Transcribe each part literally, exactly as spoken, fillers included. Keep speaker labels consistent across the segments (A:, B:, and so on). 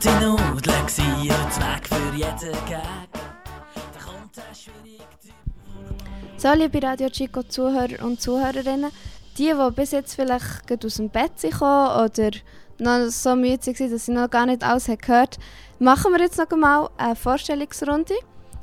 A: Party Nudeln gsi und Zweck für jeden Gag. Da kommt ein schwierig Typ.
B: So, liebe Radio Chico Zuhörer und Zuhörerinnen, die, die bis jetzt vielleicht gerade aus dem Bett sind oder noch so müde waren, dass sie noch gar nicht alles gehört haben, machen wir jetzt noch einmal eine Vorstellungsrunde.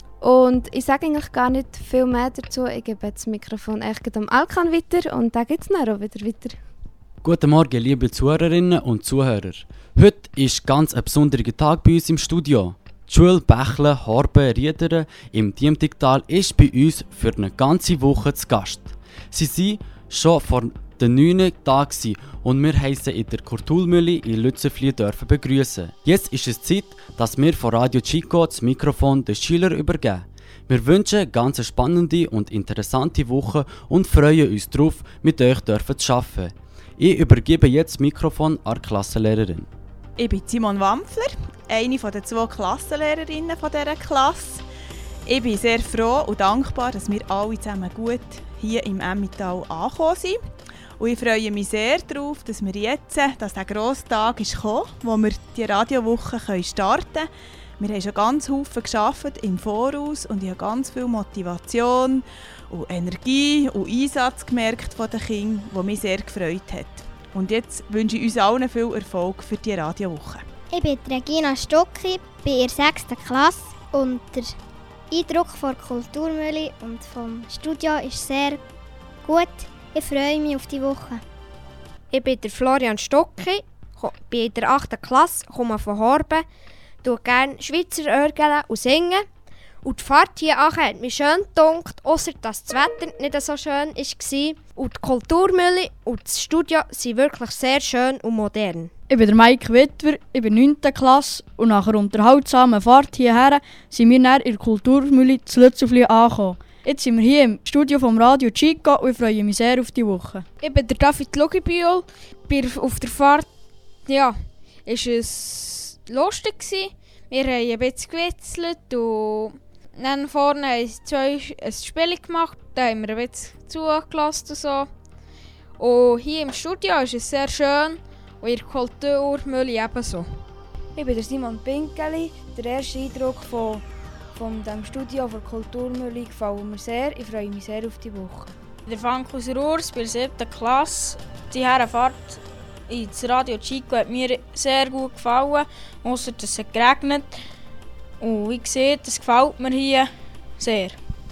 B: Und ich sage eigentlich gar nicht viel mehr dazu. Ich gebe das Mikrofon echt am Alkan weiter und dann geht es dann auch wieder weiter.
C: Guten Morgen, liebe Zuhörerinnen und Zuhörer. Heute ist ganz ein besonderer Tag bei uns im Studio. Die Schule Bächle, Horben, Riederen im Diemtigtal ist bei uns für eine ganze Woche zu Gast. Sie waren schon vor den neun Tagen und wir haben sie in der Kulturmühle in Lützelflüh dürfen begrüßen. Jetzt ist es Zeit, dass wir von Radio Chico das Mikrofon den Schülern übergeben. Wir wünschen eine ganz spannende und interessante Woche und freuen uns darauf, mit euch dürfen zu arbeiten. Ich übergebe jetzt das Mikrofon an die Klassenlehrerin.
D: Ich bin Simon Wampfler, eine der zwei Klassenlehrerinnen dieser Klasse. Ich bin sehr froh und dankbar, dass wir alle zusammen gut hier im Emmental angekommen sind. Und ich freue mich sehr darauf, dass wir jetzt, dass der grosse Tag ist gekommen, wo wir die Radiowoche starten können. Wir haben schon ganz viel gearbeitet im Voraus und ich habe ganz viel Motivation und Energie und Einsatz gemerkt von den Kindern, was mich sehr gefreut hat. Und jetzt wünsche ich uns allen viel Erfolg für die Radiowoche.
E: Ich bin Regina Stucki, bin in der sechsten Klasse und der Eindruck von der Kulturmühle und vom Studio ist sehr gut. Ich freue mich auf die Woche.
F: Ich bin der Florian Stucki, bin in der achten Klasse, komme von Horben, tue gerne Schweizer Örgel und singen. Und die Fahrt hier hat mich schön gedunkt, ausser dass das Wetter nicht so schön war. Und die Kulturmühle und das Studio sind wirklich sehr schön und modern.
G: Ich bin der Mike Wittwer, ich bin neunte Klasse und nach einer unterhaltsamen Fahrt hierher sind wir dann in der Kulturmühle zu Lützelflüh angekommen. Jetzt sind wir hier im Studio vom Radio Chico und ich freue mich sehr auf die Woche.
F: Ich bin der David Lugibühl, bin auf der Fahrt. Ja, ist es lustig gewesen. Wir haben ein bisschen gewitzelt und dann vorne haben zwei ein Spiel gemacht, da haben wir ein bisschen zugelassen und so. Und hier im Studio ist es sehr schön und in der Kulturmühle ebenso.
B: Ich bin der Simon Pinkeli. Der erste Eindruck von, von dem Studio der Kulturmühle gefällt mir sehr. Ich freue mich sehr auf die Woche.
H: Der Frankus Rohrs bei der siebten Klasse. Die Herrenfahrt ins Radio Chico hat mir sehr gut gefallen, ausser dass es geregnet. Und wie gesagt, das gefällt mir hier sehr.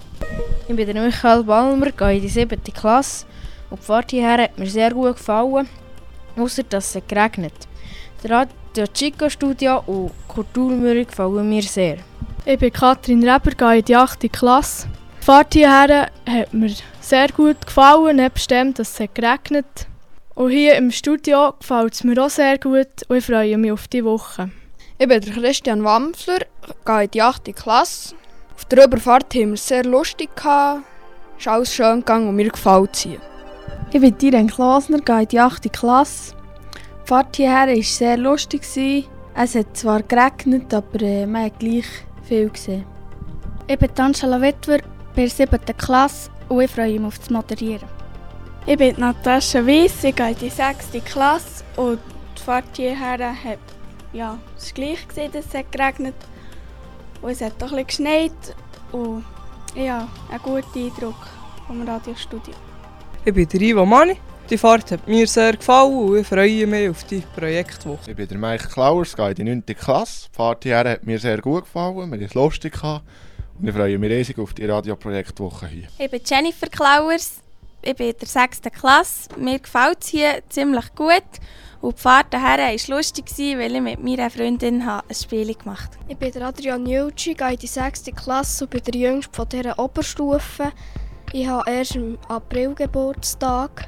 I: Ich bin der Michael Balmer, gehe in die siebte Klasse. Und die Fahrt hierher hat mir sehr gut gefallen, ausser dass es geregnet. Das Radio Chico Studio und die Kulturmühle gefallen mir sehr.
J: Ich bin Katrin Reber, gehe in die achte Klasse. Die Fahrt hierher hat mir sehr gut gefallen, nebst dem, dass es geregnet hat. Und hier im Studio gefällt es mir auch sehr gut und ich freue mich auf die Woche.
K: Ich bin der Christian Wampfler, gehe in die achte Klasse. Auf der Überfahrt haben wir es sehr lustig gehabt. Es ist alles schön gegangen und mir gefällt es hier.
L: Ich bin Irene Klasner, gehe in die achte Klasse. Die Fahrt hierher war sehr lustig. Es hat zwar geregnet, aber äh, man hat gleich viel gesehen.
M: Ich bin Angela Wittwer, bei der siebten Klasse und ich freue mich auf das Moderieren.
N: Ich bin Natascha Weiss, ich gehe in die sechste Klasse und die Fahrt hierher hat ja, es war gleich, gewesen, dass es geregnet hat. Und es hat auch ein bisschen geschneit. Und ja, ein guter Eindruck vom Radiostudio.
O: Ich bin der Ivo Mani. Die Fahrt hat mir sehr gefallen und ich freue mich auf die Projektwoche.
P: Ich bin der Mike Klauers, gehe in die neunte Klasse. Die Fahrt hierher hat mir sehr gut gefallen, wir haben es lustig gehabt. Und ich freue mich riesig auf die Radioprojektwoche hier.
Q: Ich bin Jennifer Klauers. Ich bin in der sechsten Klasse. Mir gefällt es hier ziemlich gut. Und die Fahrt hierher war lustig, weil ich mit meiner Freundin ein Spiel gemacht habe.
R: Ich bin der Adrian Julci, gehe in die sechste Klasse und bin der Jüngste von dieser Oberstufe. Ich habe erst im April Geburtstag.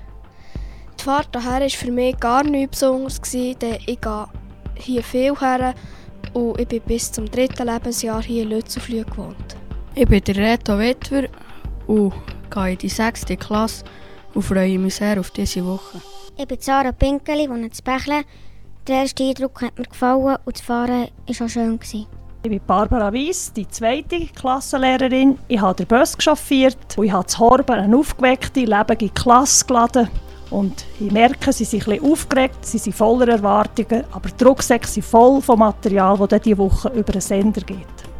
R: Die Fahrt hierher war für mich gar nichts Besonderes, denn ich gehe hier viel her und ich bin bis zum dritten Lebensjahr hier in Lützelflüh gewohnt.
G: Ich bin der Reto Wittwer und gehe in die sechste Klasse und freue mich sehr auf diese Woche.
E: Ich bin Sarah Pinkeli, wohne in Bächle. Der erste Eindruck hat mir gefallen und das Fahren war auch schön.
S: Ich bin Barbara Weiss, die zweite Klassenlehrerin. Ich habe den Bus chauffiert und ich habe das Horben eine aufgeweckte, lebendige Klasse geladen. Und ich merke, sie sind ein bisschen aufgeregt, sie sind voller Erwartungen, aber die Rucksäcke sind voll von Material, das diese Woche über den Sender geht.